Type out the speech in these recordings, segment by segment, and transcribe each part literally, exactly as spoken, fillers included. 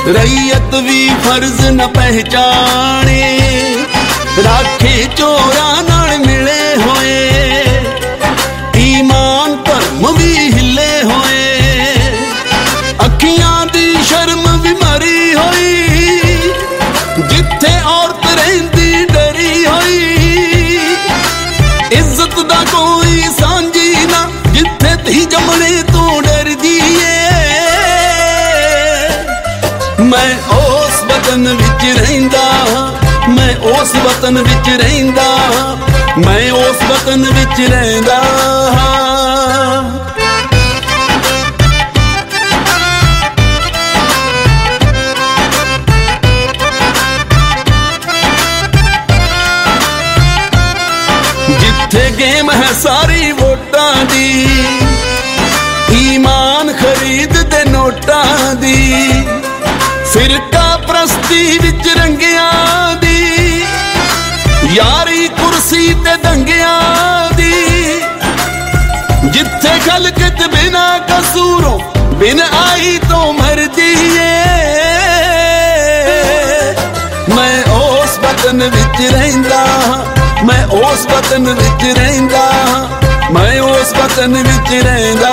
रईयत भी फर्ज न पहचाने, राखे चोरा नाल मिले होए, ईमान धर्म भी हिले होए, अखियां दी शर्म भी मरी होई, जिथे औरत रहिंदी डरी होई, इज्जत दा कोई सांझी ना, जिथे धी जमने तो डर जीए। मैं उस वतन विच रहिंदा, मैं उस वतन विच रहिंदा, मैं उस वतन विच रहिंदा। जिथे गेम है सारी वोटां दी, ईमान खरीद दे नोटां दी, फिरका प्रस्ती विच रंगियां दी, यारी कुर्सी ते दंगियां दी, जिथे खलकत बिना कसूरों बिन आई तो मरदी है। मैं उस वतन विच रहिंदा, मैं उस वतन विच रहिंदा, मैं उस वतन विच रहिंदा।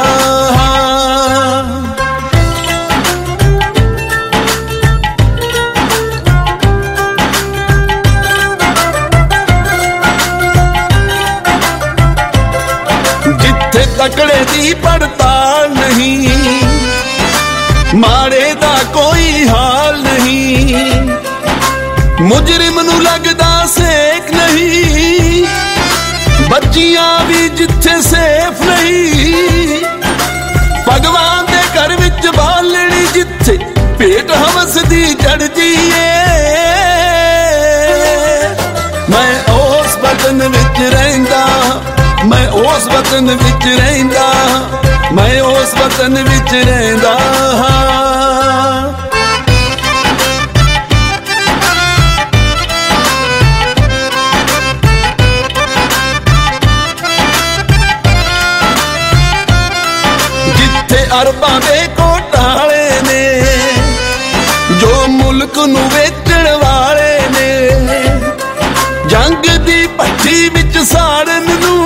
जिथे तकड़े दी पड़ताल नहीं, माड़े दा कोई हाल नहीं, मुजरिम नू लगदा सेक नहीं, बच्चियां भी जिथे सेफ नहीं, भगवान दे घर विच बालणी जिथे पेट हवस दी चढ़दी है। मैं उस वतन विच रहिंदा, मैं उस वतन विच रहिंदा, मैं उस वतन विच रहिंदा। जिथे अरबां दे घोटाले ने, जो मुल्क नू वेचण वाले ने, जंग दी भट्टी विच साड़न नू,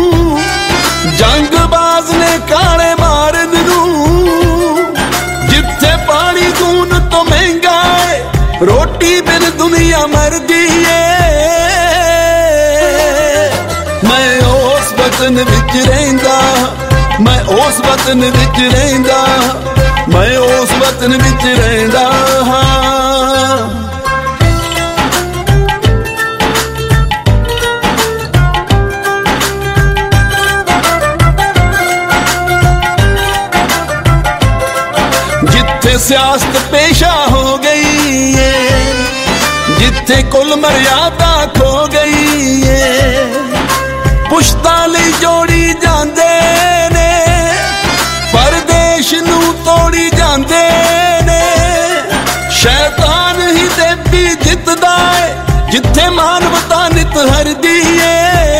जंगबाज ने काले मारन नू, जिथे पानी खून तो महंगा है, रोटी बिन दुनिया मरदी है। मैं उस वतन विच रहिंदा, मैं उस वतन विच रहिंदा, मैं उस वतन विच रहिंदा। जिथे सियासत पेशा हो गई है, जिथे कुल मर्यादा खो गई है, पुश्तां लई जोड़ी जांदे ने, परदेश नू तोड़ी जांदे ने, शैतान ही देवी जितदा है, जिथे मानवता नित हरदी है।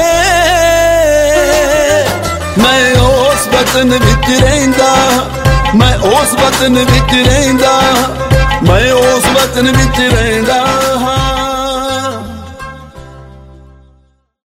मैं उस वतन विच रहिंदा, मैं उस वतन विच रहिंदा, मैं उस वतन विच रहिंदा।